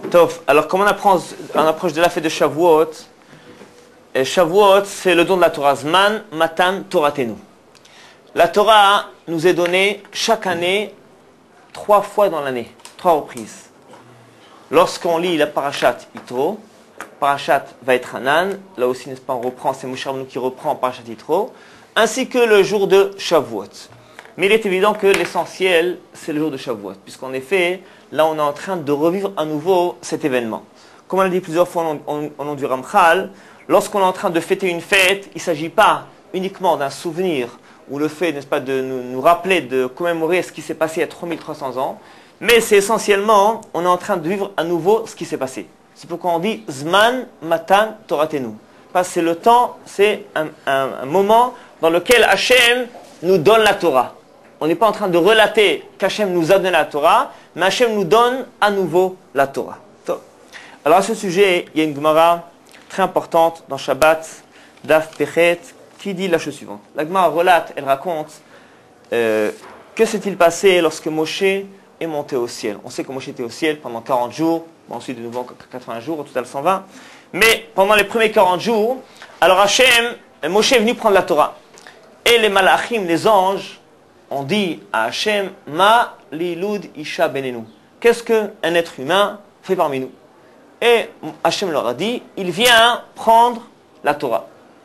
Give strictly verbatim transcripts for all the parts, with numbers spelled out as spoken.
Tov, alors comme on apprend, on approche de la fête de Shavuot, et Shavuot c'est le don de la Torah, Zman, Matan, Toratenu. La Torah nous est donnée chaque année, trois fois dans l'année, trois reprises. Lorsqu'on lit la Parashat Yitro, Parashat Vaetchanan, là aussi n'est-ce pas on reprend, c'est Moshe Rabbeinu qui reprend Parashat Yitro, ainsi que le jour de Shavuot. Mais il est évident que l'essentiel, c'est le jour de Shavuot, puisqu'en effet, là on est en train de revivre à nouveau cet événement. Comme on l'a dit plusieurs fois au nom du Ramchal, lorsqu'on est en train de fêter une fête, il ne s'agit pas uniquement d'un souvenir, ou le fait, n'est-ce pas, de nous, nous rappeler, de commémorer ce qui s'est passé il y a trois mille trois cents ans, mais c'est essentiellement, on est en train de vivre à nouveau ce qui s'est passé. C'est pourquoi on dit Zman, Matan, Toratenu. Parce que c'est le temps, c'est un, un, un moment dans lequel Hachem nous donne la Torah. On n'est pas en train de relater qu'Hachem nous a donné la Torah, mais Hachem nous donne à nouveau la Torah. Alors à ce sujet, il y a une Gemara très importante dans Shabbat, Daf Pechet, qui dit la chose suivante. La Gemara relate, elle raconte, euh, que s'est-il passé lorsque Moshe est monté au ciel. On sait que Moshe était au ciel pendant quarante jours, bon, ensuite de nouveau quatre-vingts jours, au total cent vingt. Mais pendant les premiers quarante jours, alors Hachem, Moshe est venu prendre la Torah. Et les malachim, les anges, ont dit à Hachem, Ma lilud isha benenu. Qu'est-ce qu'un être humain fait parmi nous? Et Hachem leur a dit, il vient prendre la Torah.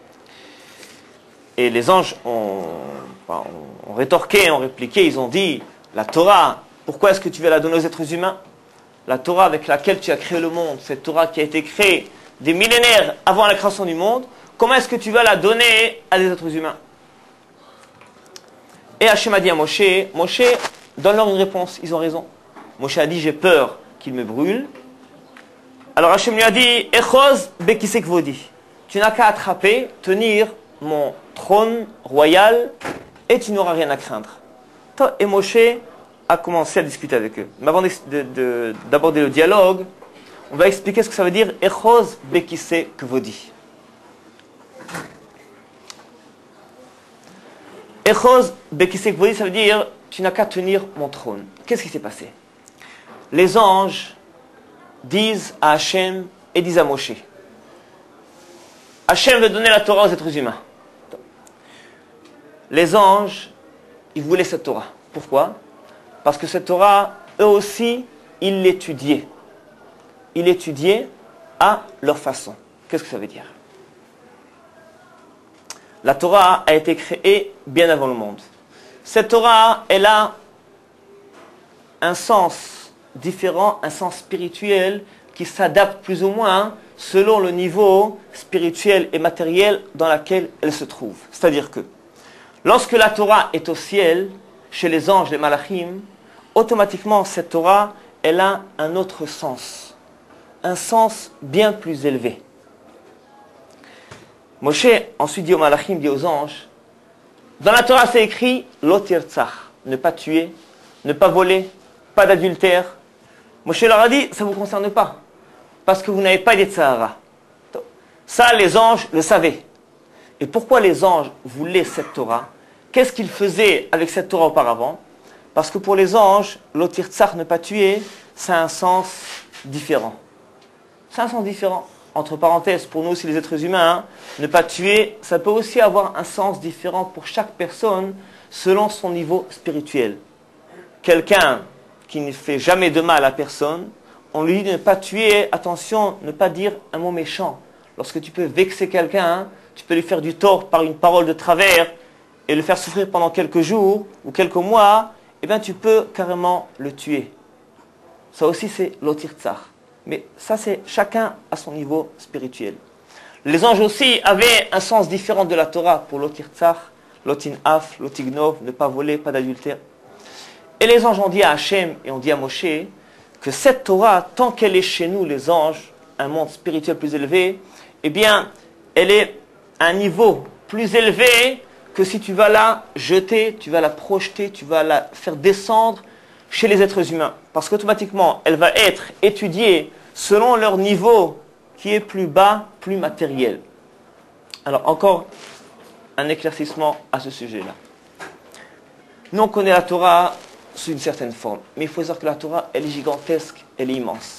Et les anges ont, ont, ont rétorqué, ont répliqué, ils ont dit, la Torah, pourquoi est-ce que tu vas la donner aux êtres humains? La Torah avec laquelle tu as créé le monde, cette Torah qui a été créée des millénaires avant la création du monde, comment est-ce que tu vas la donner à des êtres humains? Et Hachem a dit à Moshe, Moshe, donne-leur une réponse, ils ont raison. Moshe a dit, j'ai peur qu'ils me brûlent. Alors Hachem lui a dit, Echoz bekisek vodi. Tu n'as qu'à attraper, tenir mon trône royal et tu n'auras rien à craindre. Et Moshe a commencé à discuter avec eux. Mais avant de, de, d'aborder le dialogue, on va expliquer ce que ça veut dire Echoz bekisek vodi. Echoz bekisek vodi, ça veut dire tu n'as qu'à tenir mon trône. Qu'est-ce qui s'est passé? Les anges disent à Hachem et disent à Moshe. Hachem veut donner la Torah aux êtres humains. Les anges, ils voulaient cette Torah. Pourquoi? Parce que cette Torah, eux aussi, ils l'étudiaient. Ils l'étudiaient à leur façon. Qu'est-ce que ça veut dire? La Torah a été créée bien avant le monde. Cette Torah, elle a un sens différent, un sens spirituel qui s'adapte plus ou moins selon le niveau spirituel et matériel dans lequel elle se trouve. C'est-à-dire que lorsque la Torah est au ciel, chez les anges, les malachim, automatiquement cette Torah, elle a un autre sens, un sens bien plus élevé. Moshe ensuite dit aux malachim, dit aux anges, dans la Torah c'est écrit lo tirtzach, ne pas tuer, ne pas voler, pas d'adultère. Moshe leur a dit, ça ne vous concerne pas, parce que vous n'avez pas d'Yetzirah. Ça, les anges le savaient. Et pourquoi les anges voulaient cette Torah? Qu'est-ce qu'ils faisaient avec cette Torah auparavant? Parce que pour les anges, lo tirtzach, ne pas tuer, ça a un sens différent. C'est un sens différent. Entre parenthèses, pour nous aussi les êtres humains, hein, ne pas tuer, ça peut aussi avoir un sens différent pour chaque personne selon son niveau spirituel. Quelqu'un qui ne fait jamais de mal à personne, on lui dit de ne pas tuer, attention, ne pas dire un mot méchant. Lorsque tu peux vexer quelqu'un, hein, tu peux lui faire du tort par une parole de travers et le faire souffrir pendant quelques jours ou quelques mois, eh bien tu peux carrément le tuer. Ça aussi c'est lo tirtzach. Mais ça, c'est chacun à son niveau spirituel. Les anges aussi avaient un sens différent de la Torah pour lo tirtzach, lo tinaf, lo tignov, ne pas voler, pas d'adultère. Et les anges ont dit à Hachem et ont dit à Moshe que cette Torah, tant qu'elle est chez nous, les anges, un monde spirituel plus élevé, eh bien, elle est à un niveau plus élevé que si tu vas la jeter, tu vas la projeter, tu vas la faire descendre chez les êtres humains. Parce qu'automatiquement, elle va être étudiée selon leur niveau qui est plus bas, plus matériel. Alors, encore un éclaircissement à ce sujet-là. Nous, on connaît la Torah sous une certaine forme. Mais il faut savoir que la Torah, elle est gigantesque, elle est immense.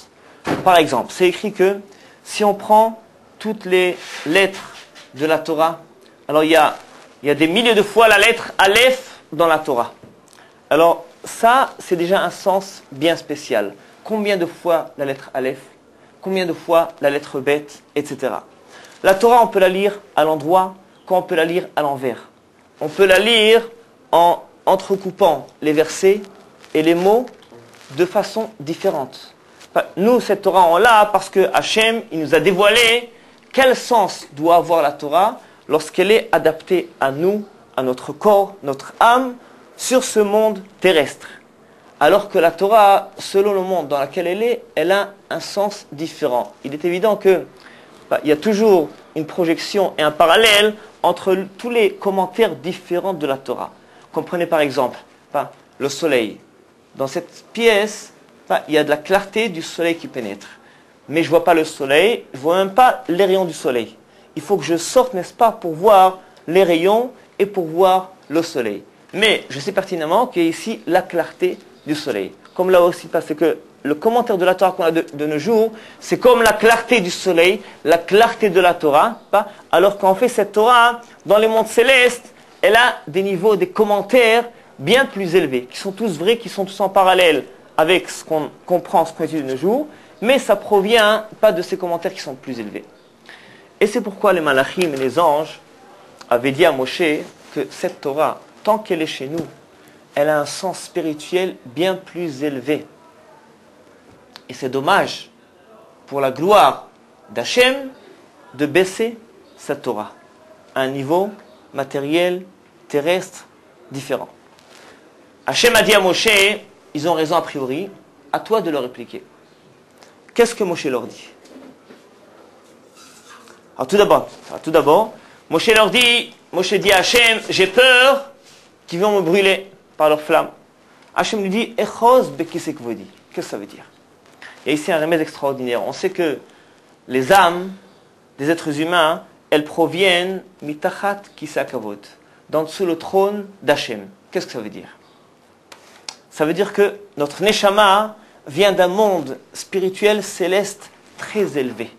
Par exemple, c'est écrit que si on prend toutes les lettres de la Torah, alors il y a, il y a des milliers de fois la lettre Aleph dans la Torah. Alors ça, c'est déjà un sens bien spécial. Combien de fois la lettre Aleph? Combien de fois la lettre Bet, et cetera. La Torah, on peut la lire à l'endroit, comme on peut la lire à l'envers. On peut la lire en entrecoupant les versets et les mots de façon différente. Nous, cette Torah, on l'a parce que Hachem, il nous a dévoilé quel sens doit avoir la Torah lorsqu'elle est adaptée à nous, à notre corps, notre âme, sur ce monde terrestre. Alors que la Torah, selon le monde dans lequel elle est, elle a un sens différent. Il est évident que bah, il y a toujours une projection et un parallèle entre tous les commentaires différents de la Torah. Comprenez par exemple bah, le soleil. Dans cette pièce, bah, il y a de la clarté du soleil qui pénètre. Mais je ne vois pas le soleil, je ne vois même pas les rayons du soleil. Il faut que je sorte, n'est-ce pas, pour voir les rayons et pour voir le soleil. Mais je sais pertinemment qu'il y a ici la clarté du soleil. Comme là aussi, parce que le commentaire de la Torah qu'on a de, de nos jours, c'est comme la clarté du soleil, la clarté de la Torah. Pas alors qu'en fait, cette Torah, dans les mondes célestes, elle a des niveaux, des commentaires bien plus élevés, qui sont tous vrais, qui sont tous en parallèle avec ce qu'on comprend, ce qu'on étudie de nos jours, mais ça provient pas de ces commentaires qui sont plus élevés. Et c'est pourquoi les malachim et les anges avaient dit à Moshe que cette Torah, tant qu'elle est chez nous, elle a un sens spirituel bien plus élevé. Et c'est dommage pour la gloire d'Hachem de baisser cette Torah à un niveau matériel, terrestre, différent. Hachem a dit à Moshe, ils ont raison a priori, à toi de leur répliquer. Qu'est-ce que Moshe leur dit? Alors tout d'abord, alors tout d'abord, Moshe leur dit, Moshe dit à Hachem, j'ai peur qu'ils vont me brûler par leurs flammes. Hachem lui dit, Echos bekisekvodi. Qu'est-ce que ça veut dire? Il y a ici un remède extraordinaire. On sait que les âmes des êtres humains, elles proviennent mitachat kisakavod, d'en dessous le trône d'Hachem. Qu'est-ce que ça veut dire? Ça veut dire que notre neshama vient d'un monde spirituel céleste très élevé.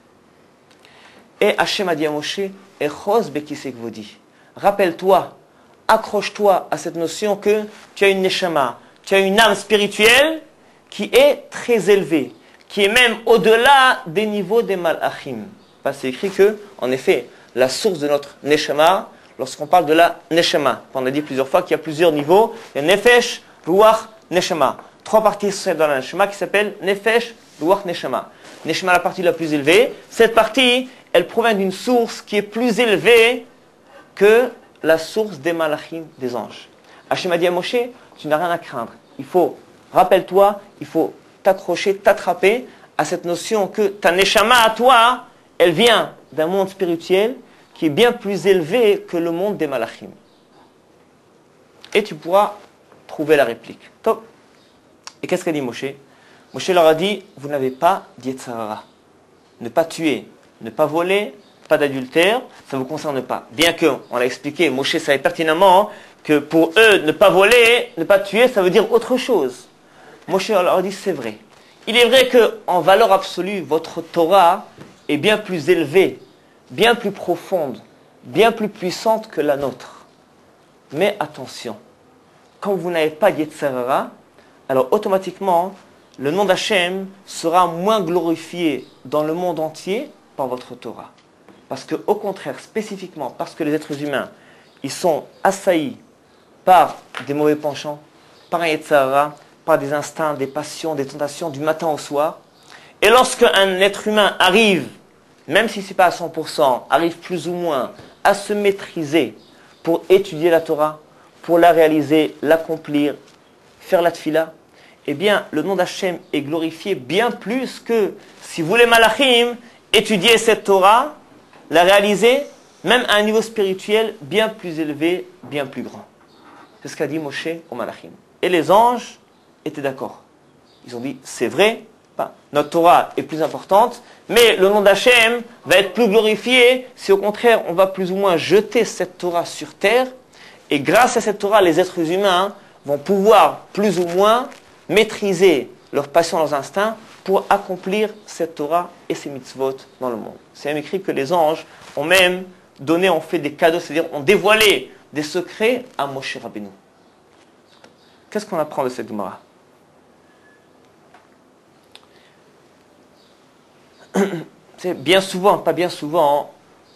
Et Hachem a dit à Moshe, Echos bekisekvodi. Rappelle-toi, accroche-toi à cette notion que tu as une neshama, tu as une âme spirituelle qui est très élevée, qui est même au-delà des niveaux des malachim. C'est écrit que, en effet, la source de notre neshama, lorsqu'on parle de la neshama, on a dit plusieurs fois qu'il y a plusieurs niveaux, il y a nefesh, ruach, neshama. Trois parties dans la neshama qui s'appellent nefesh, ruach, neshama. Neshama, la partie la plus élevée. Cette partie, elle provient d'une source qui est plus élevée que la source des malachim, des anges. Hachem a dit à Moshe, tu n'as rien à craindre. Il faut, rappelle-toi, il faut t'accrocher, t'attraper à cette notion que ta neshama à toi, elle vient d'un monde spirituel qui est bien plus élevé que le monde des malachim. Et tu pourras trouver la réplique. Top. Et qu'est-ce qu'a dit Moshe? Moshe leur a dit, vous n'avez pas d'Yetzirah. Ne pas tuer, ne pas voler, pas d'adultère, ça ne vous concerne pas. Bien que, on l'a expliqué, Moshe savait pertinemment que pour eux, ne pas voler, ne pas tuer, ça veut dire autre chose. Moshe leur a dit, c'est vrai. Il est vrai qu'en valeur absolue, votre Torah est bien plus élevée, bien plus profonde, bien plus puissante que la nôtre. Mais attention, quand vous n'avez pas d'Yetzirah, alors automatiquement, le nom d'Hachem sera moins glorifié dans le monde entier par votre Torah. Parce que, au contraire, spécifiquement, parce que les êtres humains, ils sont assaillis par des mauvais penchants, par un Yetzirah, par des instincts, des passions, des tentations du matin au soir. Et lorsque un être humain arrive, même si ce n'est pas à cent pour cent, arrive plus ou moins à se maîtriser pour étudier la Torah, pour la réaliser, l'accomplir, faire la tfila, eh bien, le nom d'Hachem est glorifié bien plus que si vous les malachim étudiez cette Torah, la réaliser, même à un niveau spirituel bien plus élevé, bien plus grand. C'est ce qu'a dit Moshe aux malachim. Et les anges étaient d'accord. Ils ont dit, c'est vrai, notre Torah est plus importante, mais le nom d'Hachem va être plus glorifié si au contraire on va plus ou moins jeter cette Torah sur terre, et grâce à cette Torah, les êtres humains vont pouvoir plus ou moins maîtriser leurs passions, leurs instincts, pour accomplir cette Torah et ces mitzvot dans le monde. C'est même écrit que les anges ont même donné, ont fait des cadeaux, c'est-à-dire ont dévoilé des secrets à Moshe Rabbeinu. Qu'est-ce qu'on apprend de cette Gemara? C'est bien souvent, pas bien souvent,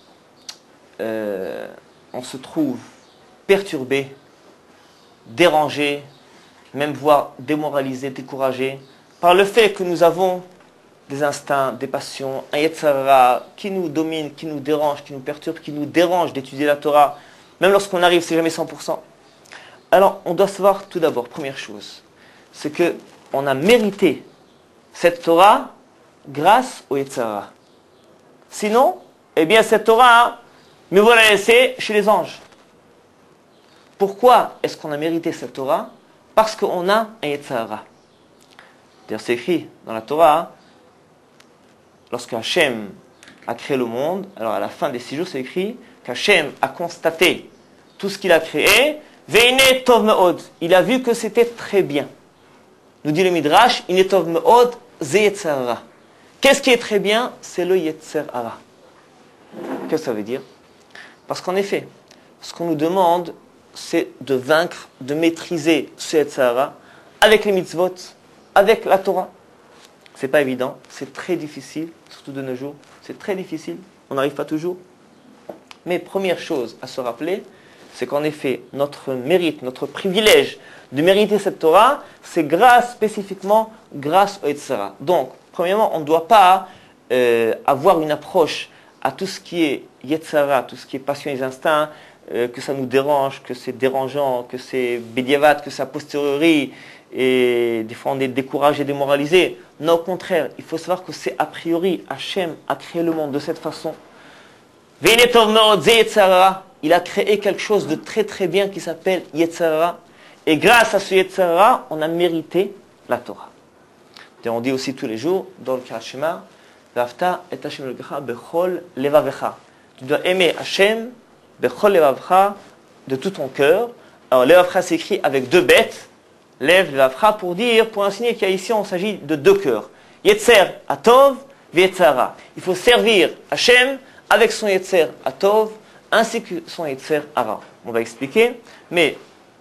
euh, on se trouve perturbé, dérangé, même voire démoralisé, découragé, par le fait que nous avons des instincts, des passions, un Yetzirah qui nous domine, qui nous dérange, qui nous perturbe, qui nous dérange d'étudier la Torah, même lorsqu'on arrive, c'est jamais cent pour cent. Alors, on doit savoir tout d'abord, première chose, c'est que on a mérité cette Torah grâce au Yetzirah. Sinon, eh bien cette Torah, mais vous la laissez chez les anges. Pourquoi est-ce qu'on a mérité cette Torah? Parce qu'on a un Yetzirah. D'ailleurs, c'est écrit dans la Torah, lorsque Hachem a créé le monde, alors à la fin des six jours, c'est écrit qu'Hachem a constaté tout ce qu'il a créé, Veine tov me'od. Il a vu que c'était très bien. Nous dit le Midrash, Ine tov me'od ze Yetzirah. Qu'est-ce qui est très bien? C'est le Yetzer Hara. Qu'est-ce que ça veut dire? Parce qu'en effet, ce qu'on nous demande, c'est de vaincre, de maîtriser ce Yetzer Hara avec les mitzvot, avec la Torah. C'est pas évident, c'est très difficile, surtout de nos jours. C'est très difficile, on n'arrive pas toujours. Mais première chose à se rappeler, c'est qu'en effet, notre mérite, notre privilège de mériter cette Torah, c'est grâce, spécifiquement, grâce au Yetzer Hara. Donc, premièrement, on ne doit pas euh, avoir une approche à tout ce qui est Yetzer Hara, tout ce qui est passion et instincts, euh, que ça nous dérange, que c'est dérangeant, que c'est bédiavat, que c'est a posteriori, et des fois on est découragé, démoralisé. Non, au contraire, il faut savoir que c'est a priori, Hachem a créé le monde de cette façon. Il a créé quelque chose de très très bien qui s'appelle Yetzer Hara. Et grâce à ce Yetzer Hara, on a mérité la Torah. Et on dit aussi tous les jours, dans le Kriyat Shema, V'afta et Hashem Elokecha bechol levavecha. Tu dois aimer Hashem bechol levavecha de tout ton cœur. Alors levavecha s'écrit avec deux bêtes, lev levavecha pour dire, pour enseigner qu'ici on s'agit de deux cœurs. Yetzer atov v'Yetzer Hara. Il faut servir Hashem avec son Yetzer atov ainsi que son Yetzer Hara. On va expliquer, mais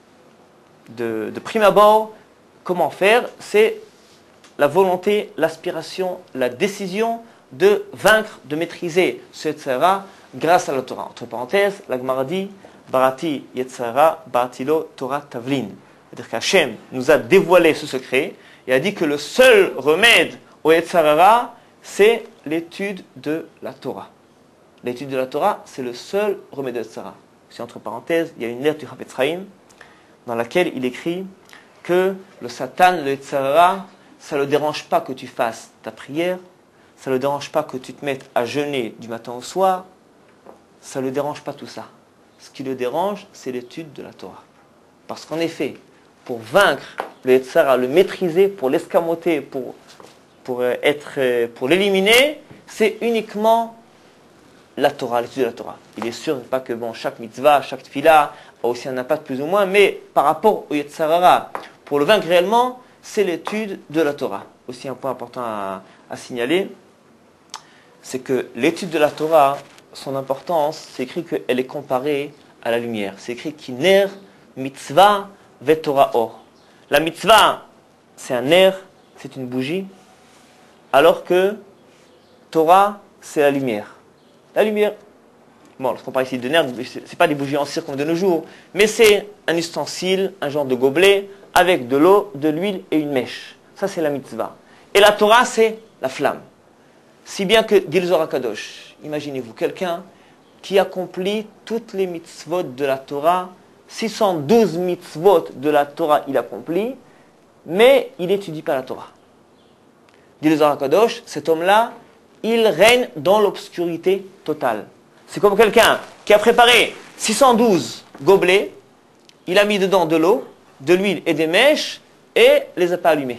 de, de prime abord, comment faire? C'est la volonté, l'aspiration, la décision de vaincre, de maîtriser ce Yetzer Hara grâce à la Torah. Entre parenthèses, la Gemara dit Barati Yetzer Hara, Baratilo Torah Tavlin. C'est-à-dire qu'Hachem nous a dévoilé ce secret et a dit que le seul remède au Yetzer Hara, c'est l'étude de la Torah. L'étude de la Torah, c'est le seul remède au Yetzer Hara. Si entre parenthèses, il y a une lettre du Chafetz Chaim dans laquelle il écrit que le Satan, le Yetzer Hara, ça ne le dérange pas que tu fasses ta prière, ça ne le dérange pas que tu te mettes à jeûner du matin au soir, ça ne le dérange pas tout ça. Ce qui le dérange, c'est l'étude de la Torah. Parce qu'en effet, pour vaincre le Yetzer Hara, le maîtriser, pour l'escamoter, pour, pour, être, pour l'éliminer, c'est uniquement la Torah, l'étude de la Torah. Il est sûr pas que bon, chaque mitzvah, chaque tefila a aussi un impact plus ou moins, mais par rapport au Yetzer Hara, pour le vaincre réellement, c'est l'étude de la Torah. Aussi un point important à, à signaler, c'est que l'étude de la Torah, son importance, c'est écrit qu'elle est comparée à la lumière. C'est écrit qu'iner mitzvah ve Torah or. La mitzvah, c'est un ner, c'est une bougie, alors que Torah, c'est la lumière. La lumière. Bon, lorsqu'on parle ici de ner, ce n'est pas des bougies en cire comme de nos jours, mais c'est un ustensile, un genre de gobelet, avec de l'eau, de l'huile et une mèche. Ça, c'est la mitzvah. Et la Torah, c'est la flamme. Si bien que, dit le Zohar HaKadosh, imaginez-vous quelqu'un qui accomplit toutes les mitzvot de la Torah, six cent douze mitzvot de la Torah il accomplit, mais il n'étudie pas la Torah. Dit le Zohar HaKadosh, cet homme-là, il règne dans l'obscurité totale. C'est comme quelqu'un qui a préparé six cent douze gobelets, il a mis dedans de l'eau, de l'huile et des mèches, et les a pas allumés.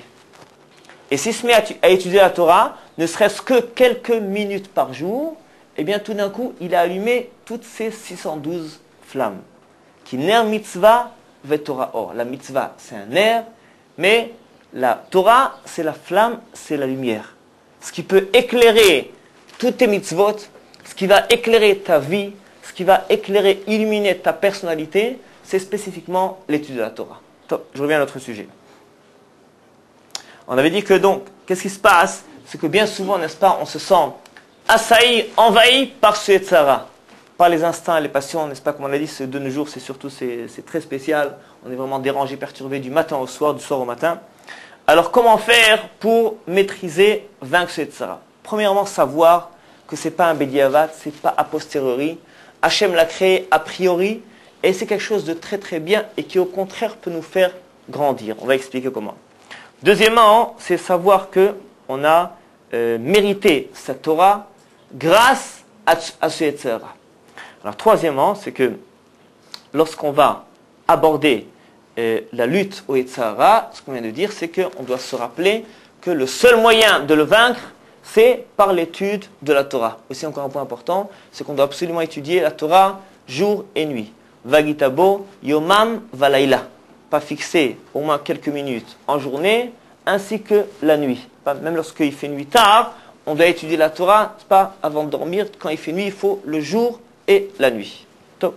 Et s'il se met à, à étudier la Torah, ne serait-ce que quelques minutes par jour, eh bien tout d'un coup, il a allumé toutes ces six cent douze flammes. Qui ner mitzvah ve Torah or. La mitzvah, c'est un ner, mais La Torah, c'est la flamme, c'est la lumière. Ce qui peut éclairer toutes tes mitzvot, ce qui va éclairer ta vie, ce qui va éclairer, illuminer ta personnalité, c'est spécifiquement l'étude de la Torah. Top, je reviens à notre sujet. On avait dit que donc, qu'est-ce qui se passe? C'est que bien souvent, n'est-ce pas, on se sent assailli, envahi par ce Yetzara, par les instincts, les passions, n'est-ce pas, comme on a dit, ce de nos jours, c'est surtout, c'est, c'est très spécial. On est vraiment dérangé, perturbé du matin au soir, du soir au matin. Alors, comment faire pour maîtriser, vaincre ce Yetzara? Premièrement, savoir que ce n'est pas un bédiavat, ce n'est pas a posteriori. Hachem l'a créé a priori, et c'est quelque chose de très très bien, et qui au contraire peut nous faire grandir. On va expliquer comment. Deuxièmement, c'est savoir que on a euh, mérité cette Torah grâce à, à ce Yetzara. Alors, troisièmement, c'est que lorsqu'on va aborder euh, la lutte au Yetzara, ce qu'on vient de dire, c'est qu'on doit se rappeler que le seul moyen de le vaincre, c'est par l'étude de la Torah. Aussi, encore un point important, c'est qu'on doit absolument étudier la Torah jour et nuit. Vagitabo, yomam, valaila. Pas fixer au moins quelques minutes en journée, ainsi que la nuit. Même lorsqu'il fait nuit tard, on doit étudier la Torah, c'est pas avant de dormir. Quand il fait nuit, il faut le jour et la nuit. Top.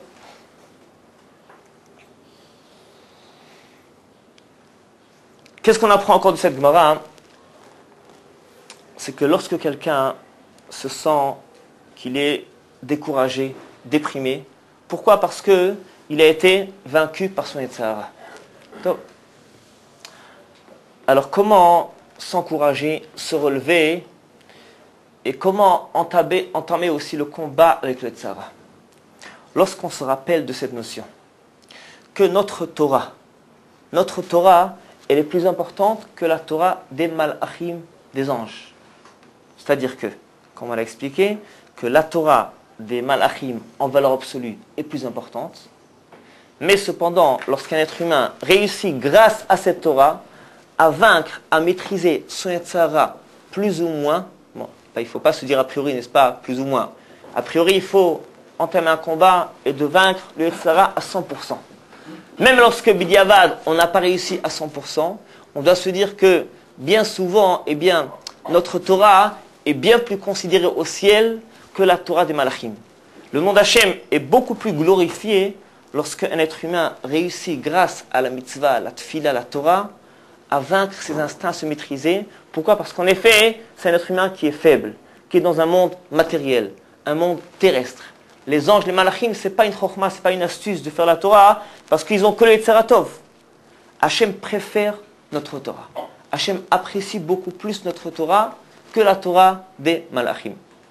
Qu'est-ce qu'on apprend encore de cette Gemara, hein? C'est que lorsque quelqu'un se sent qu'il est découragé, déprimé, pourquoi? Parce que il a été vaincu par son Yetzara. Top. Alors comment s'encourager, se relever, et comment entamer, entamer aussi le combat avec le Yetzara? Lorsqu'on se rappelle de cette notion, que notre Torah, notre Torah, elle est plus importante que la Torah des Malachim, des anges. C'est-à-dire que, comme on l'a expliqué, que la Torah des Malachim en valeur absolue est plus importante, mais cependant, lorsqu'un être humain réussit grâce à cette Torah à vaincre, à maîtriser son Yetzara plus ou moins, bon, il ne faut pas se dire a priori, n'est-ce pas, plus ou moins. A priori, il faut entamer un combat et de vaincre le Yetzara à cent pour cent. Même lorsque Bidiavad, on n'a pas réussi à cent pour cent, on doit se dire que bien souvent, eh bien, notre Torah est bien plus considérée au ciel que la Torah des Malachim. Le nom d'Hachem est beaucoup plus glorifié lorsqu'un être humain réussit grâce à la mitzvah, la tfila, la Torah, à vaincre ses instincts, à se maîtriser. Pourquoi? Parce qu'en effet, c'est un être humain qui est faible, qui est dans un monde matériel, un monde terrestre. Les anges, les malachim, ce n'est pas une chokhma, ce n'est pas une astuce de faire la Torah, parce qu'ils ont que le Yetzara Tov. Hachem préfère notre Torah. Hachem apprécie beaucoup plus notre Torah que la Torah des malachim.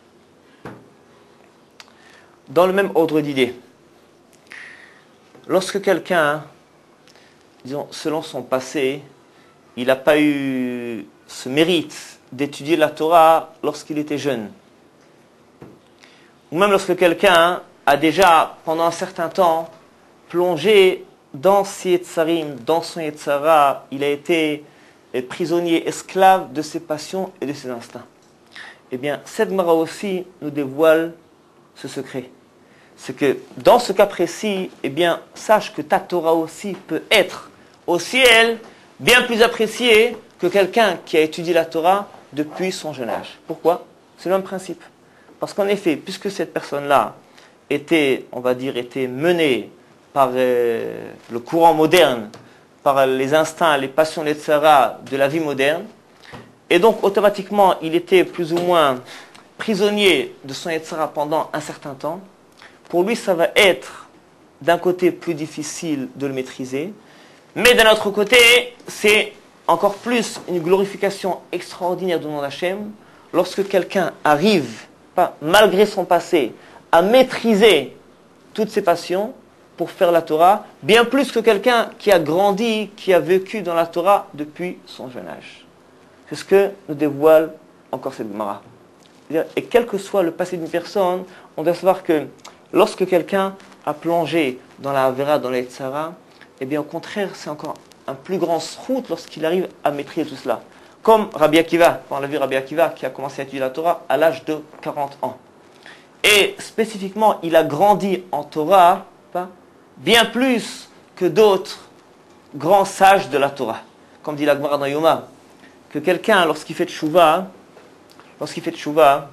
Dans le même ordre d'idée, lorsque quelqu'un, disons, selon son passé, il n'a pas eu ce mérite d'étudier la Torah lorsqu'il était jeune, ou même lorsque quelqu'un a déjà, pendant un certain temps, plongé dans ses Yetzarim, dans son Yetzara, il a été prisonnier, esclave de ses passions et de ses instincts. Eh bien, cette Gemara aussi nous dévoile ce secret. C'est que dans ce cas précis, eh bien, sache que ta Torah aussi peut être au ciel bien plus appréciée que quelqu'un qui a étudié la Torah depuis son jeune âge. Pourquoi? C'est le même principe. Parce qu'en effet, puisque cette personne-là était, on va dire, était menée par euh, le courant moderne, par les instincts, les passions, les tsaras de la vie moderne, et donc automatiquement il était plus ou moins prisonnier de son Yetzara pendant un certain temps, pour lui ça va être d'un côté plus difficile de le maîtriser, mais d'un autre côté c'est encore plus une glorification extraordinaire du nom d'Hachem lorsque quelqu'un arrive, pas, malgré son passé, à maîtriser toutes ses passions pour faire la Torah, bien plus que quelqu'un qui a grandi, qui a vécu dans la Torah depuis son jeune âge. C'est ce que nous dévoile encore cette Gemara. Et quel que soit le passé d'une personne, on doit savoir que lorsque quelqu'un a plongé dans la Avera, dans la Yetzara, eh bien au contraire, c'est encore un plus grand srout lorsqu'il arrive à maîtriser tout cela. Comme Rabbi Akiva, on l'a vu Rabbi Akiva qui a commencé à étudier la Torah à l'âge de quarante ans. Et spécifiquement, il a grandi en Torah, pas, bien plus que d'autres grands sages de la Torah. comme dit la Gemara dans Yoma, que quelqu'un, lorsqu'il fait tchouva, lorsqu'il fait tchouva,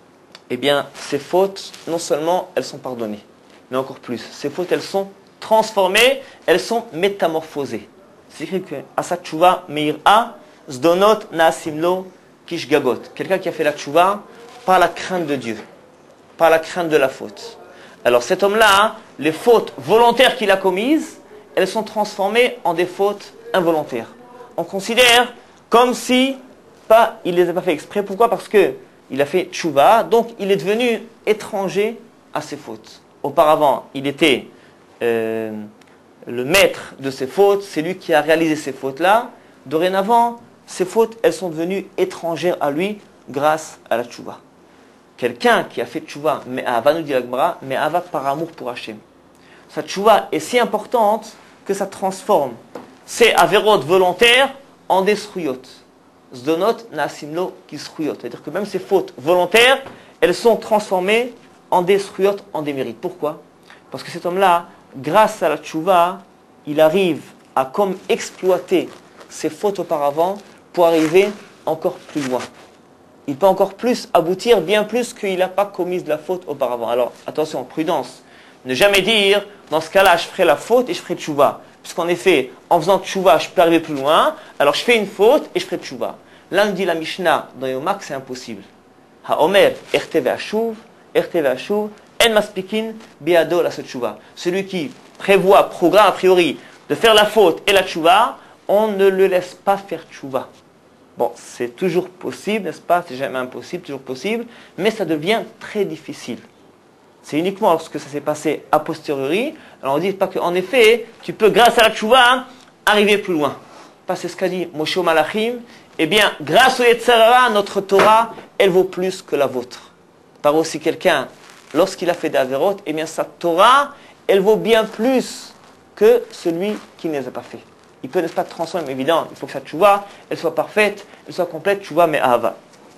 eh bien, ses fautes, non seulement elles sont pardonnées, mais encore plus, ses fautes, elles sont transformées, elles sont métamorphosées. C'est écrit que Asa tchouva meir'a zdonot naasimlo kishgagot. Quelqu'un qui a fait la tchouva par la crainte de Dieu, par la crainte de la faute. Alors cet homme-là, les fautes volontaires qu'il a commises, elles sont transformées en des fautes involontaires. On considère comme si pas, il ne les a pas fait exprès. Pourquoi? Parce que il a fait tchouva, donc il est devenu étranger à ses fautes. Auparavant, il était euh, le maître de ses fautes, c'est lui qui a réalisé ces fautes-là. Dorénavant, ces fautes, elles sont devenues étrangères à lui grâce à la tchouva. Quelqu'un qui a fait tchouva, mais Ava nous dit la Gemara, mais Ava par amour pour Hachem. Sa tchouva est si importante que ça transforme ses avérotes volontaires en des sruyot. Zdonot naasimlo kisruyot. C'est-à-dire que même ces fautes volontaires, elles sont transformées en des sruyot, en des mérites. Pourquoi? Parce que cet homme-là, grâce à la tchouva, il arrive à comme exploiter ses fautes auparavant pour arriver encore plus loin. Il peut encore plus aboutir, bien plus qu'il n'a pas commis de la faute auparavant. Alors, attention, prudence. Ne jamais dire, dans ce cas-là, je ferai la faute et je ferai tchouva. Puisqu'en effet, en faisant tchouva, je peux arriver plus loin. Alors, je fais une faute et je ferai tchouva. Là, on dit la Mishnah, dans Yoma, que c'est impossible. Ha-omer, erte ve'ashuv, erte ve'ashuv, en maspikin, biado la tchouva. Celui qui prévoit, programme a priori, de faire la faute et la tchouva, on ne le laisse pas faire tchouva. Bon, c'est toujours possible, n'est-ce pas? C'est jamais impossible, toujours possible, mais ça devient très difficile. C'est uniquement lorsque ça s'est passé a posteriori. Alors on dit pas qu'en effet, tu peux, grâce à la tchouva, arriver plus loin. Pas c'est ce qu'a dit Moshe au Malachim. Eh bien, grâce au Yetzirah, notre Torah, elle vaut plus que la vôtre. Par aussi quelqu'un, lorsqu'il a fait des avérotes, eh bien sa Torah, elle vaut bien plus que celui qui ne les a pas fait. Il peut, n'est-ce pas, transformer, mais évidemment, il faut que sa tchouva, elle soit parfaite, elle soit complète, tchouva mais ahava.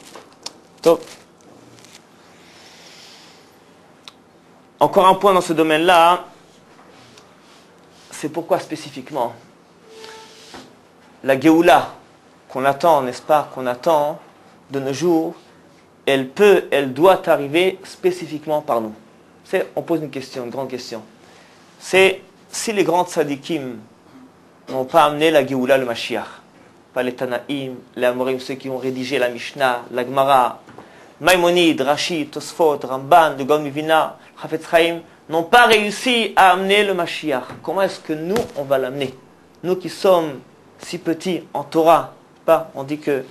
Donc, encore un point dans ce domaine-là, c'est pourquoi spécifiquement la Géoula qu'on attend, n'est-ce pas, qu'on attend de nos jours, elle peut, elle doit arriver spécifiquement par nous. C'est, on pose une question, une grande question. C'est si les grands tzadikim n'ont pas amené la Géoula, le Mashiach, pas les Tanaïm, les Amorim, ceux qui ont rédigé la Mishnah, la Gemara, Maïmonide, Rashi, Tosfot, Ramban, de Gaon Mivina, Chafetz Chaim, n'ont pas réussi à amener le Mashiach. Comment est-ce que nous, on va l'amener? Nous qui sommes si petits en Torah, pas, on dit que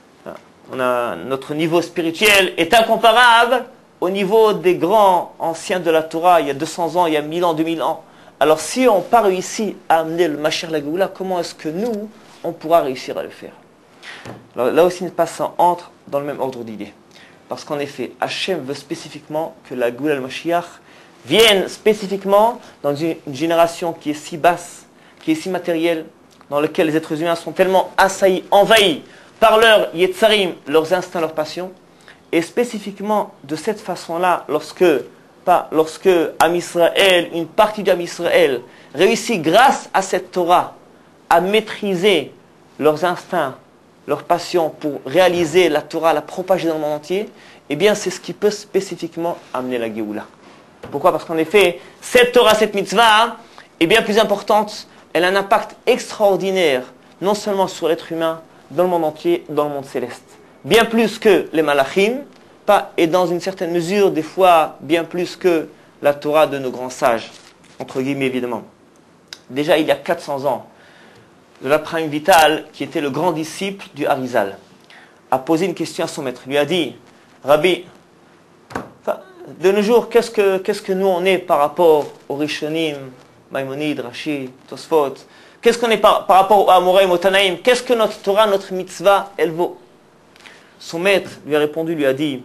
on a, notre niveau spirituel est incomparable au niveau des grands anciens de la Torah, il y a deux cents ans, il y a mille ans, deux mille ans. Alors si on n'a pas réussi à amener le Mashiach la Géoula, comment est-ce que nous, on pourra réussir à le faire? Alors, là aussi, pas ça entre dans le même ordre d'idée. Parce qu'en effet, Hachem veut spécifiquement que la Géoula, le Mashiach, vienne spécifiquement dans une, une génération qui est si basse, qui est si matérielle, dans laquelle les êtres humains sont tellement assaillis, envahis par leurs yetzarim, leurs instincts, leurs passions. Et spécifiquement de cette façon-là, lorsque Pas lorsque Am Israël, une partie d'Am Israël, réussit grâce à cette Torah à maîtriser leurs instincts, leurs passions pour réaliser la Torah, la propager dans le monde entier, eh bien c'est ce qui peut spécifiquement amener la Géoula. Pourquoi? Parce qu'en effet, cette Torah, cette mitzvah est bien plus importante, elle a un impact extraordinaire, non seulement sur l'être humain, dans le monde entier, dans le monde céleste. Bien plus que les malachim, pas, et dans une certaine mesure, des fois, bien plus que la Torah de nos grands sages, entre guillemets évidemment. Déjà, il y a quatre cents ans, le Abraham Vital, qui était le grand disciple du Harizal, a posé une question à son maître. Il lui a dit, Rabbi, enfin, de nos jours, qu'est-ce que, qu'est-ce que nous on est par rapport aux Rishonim, Maïmonide, Rashi, Tosfot? Qu'est-ce qu'on est par, par rapport aux Amoraim, aux Tanaïm? Qu'est-ce que notre Torah, notre mitzvah, elle vaut? Son maître lui a répondu, lui a dit,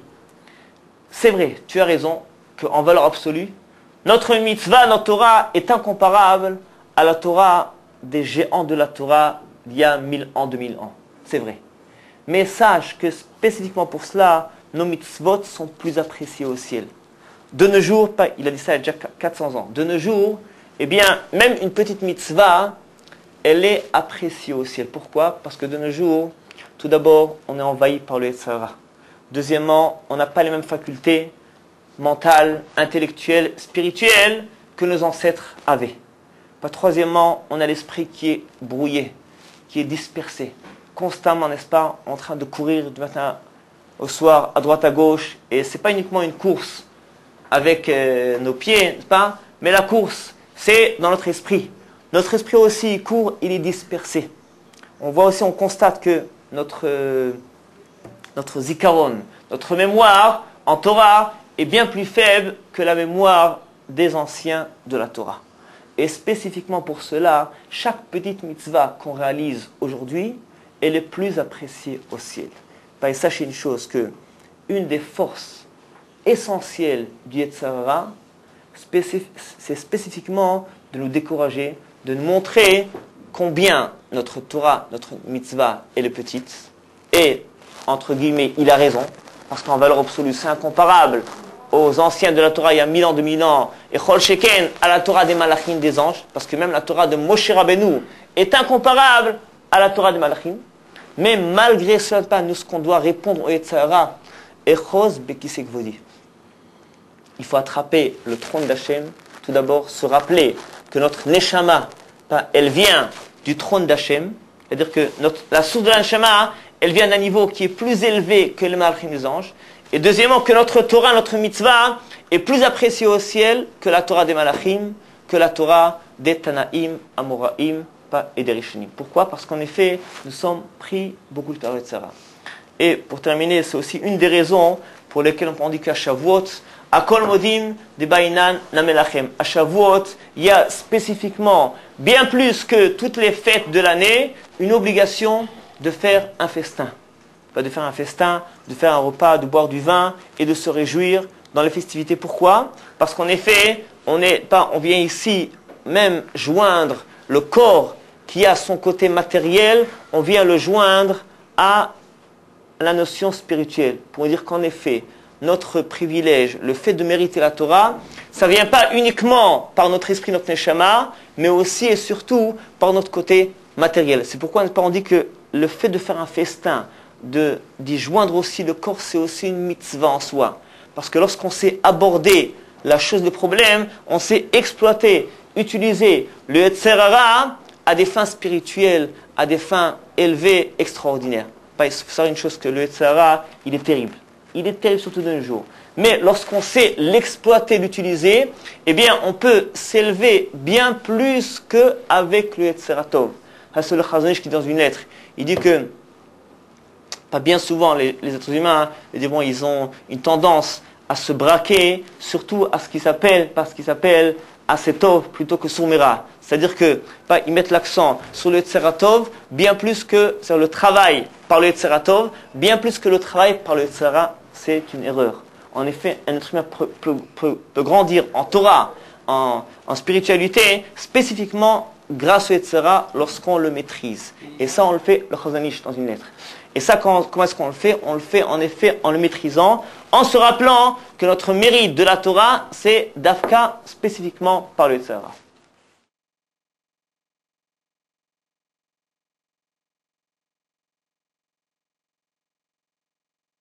c'est vrai, tu as raison, qu'en valeur absolue, notre mitzvah, notre Torah est incomparable à la Torah des géants de la Torah d'il y a mille ans, deux mille ans. C'est vrai. Mais sache que spécifiquement pour cela, nos mitzvot sont plus appréciés au ciel. De nos jours, il a dit ça il y a déjà quatre cents ans, de nos jours, eh bien, même une petite mitzvah, elle est appréciée au ciel. Pourquoi? Parce que de nos jours, tout d'abord, on est envahi par le Yetzer Hara. Deuxièmement, on n'a pas les mêmes facultés mentales, intellectuelles, spirituelles que nos ancêtres avaient. Pas troisièmement, on a l'esprit qui est brouillé, qui est dispersé, constamment, n'est-ce pas, en train de courir du matin au soir, à droite, à gauche. Et ce n'est pas uniquement une course avec euh, nos pieds, n'est-ce pas, mais la course, c'est dans notre esprit. Notre esprit aussi, il court, il est dispersé. On voit aussi, on constate que notre, euh, notre zikaron, notre mémoire en Torah est bien plus faible que la mémoire des anciens de la Torah. Et spécifiquement pour cela, chaque petite mitzvah qu'on réalise aujourd'hui, elle est plus appréciée au ciel. Et sachez une chose, que une des forces essentielles du Yetzer Hara, c'est spécifiquement de nous décourager, de nous montrer combien notre Torah, notre mitzvah, elle est petite. Et, entre guillemets, il a raison, parce qu'en valeur absolue, c'est incomparable aux anciens de la Torah il y a mille ans, deux mille ans, et Chol Sheken à la Torah des Malachim, des anges, parce que même la Torah de Moshe Rabbeinu est incomparable à la Torah des Malachim. Mais malgré cela, nous, ce qu'on doit répondre au Yetzer Hara, Echos Bekisek Vodi. Il faut attraper le trône d'Hachem, tout d'abord se rappeler que notre Neshama, elle vient du trône d'Hachem, c'est-à-dire que notre, la source de la Neshama, elle vient d'un niveau qui est plus élevé que le Malachim des anges. Et deuxièmement, que notre Torah, notre mitzvah, est plus appréciée au ciel que la Torah des Malachim, que la Torah des Tanaïm, Amoraïm et des Rishonim. Pourquoi? Parce qu'en effet, nous sommes pris beaucoup de Yetzer Hara. Et pour terminer, c'est aussi une des raisons pour lesquelles on peut dire qu'à Shavuot, à Kol Modim de Bainan Namelachem. À Shavuot, il y a spécifiquement, bien plus que toutes les fêtes de l'année, une obligation de faire un festin. Pas de faire un festin, de faire un repas, de boire du vin et de se réjouir dans les festivités. Pourquoi? Parce qu'en effet, on, est pas, on vient ici même joindre le corps qui a son côté matériel, on vient le joindre à la notion spirituelle. Pour dire qu'en effet, notre privilège, le fait de mériter la Torah, ça ne vient pas uniquement par notre esprit, notre neshama, mais aussi et surtout par notre côté matériel. C'est pourquoi on dit que le fait de faire un festin, de, d'y joindre aussi le corps, c'est aussi une mitzvah en soi. Parce que lorsqu'on sait aborder la chose, le problème, on sait exploiter, utiliser le Yetzer Hara à des fins spirituelles, à des fins élevées, extraordinaires. Il faut savoir une chose, que le Yetzer Hara, il est terrible. Il est terrible surtout de nos jours. Mais lorsqu'on sait l'exploiter, l'utiliser, eh bien, on peut s'élever bien plus qu'avec le Yetzer Hara Tov. C'est le Chazon Ish qui dit dans une lettre, il dit que, pas bien souvent, les, les êtres humains, hein, bon, ils ont une tendance à se braquer, surtout à ce qui s'appelle, par ce qui s'appelle Asetov plutôt que Sourmera. C'est-à-dire que bah, ils mettent l'accent sur le Yetzer Hara Tov bien plus que sur le travail par le Yetzer Hara Tov, bien plus que le travail par le Yetzer Hara, c'est une erreur. En effet, un être humain peut, peut, peut, peut grandir en Torah, en, en spiritualité, spécifiquement grâce au Yetzer Hara lorsqu'on le maîtrise. Et ça, on le fait, le Chazon Ish dans une lettre. Et ça, quand, comment est-ce qu'on le fait? On le fait en effet en le maîtrisant, en se rappelant que notre mérite de la Torah, c'est d'Afka spécifiquement par le Yetzer Hara.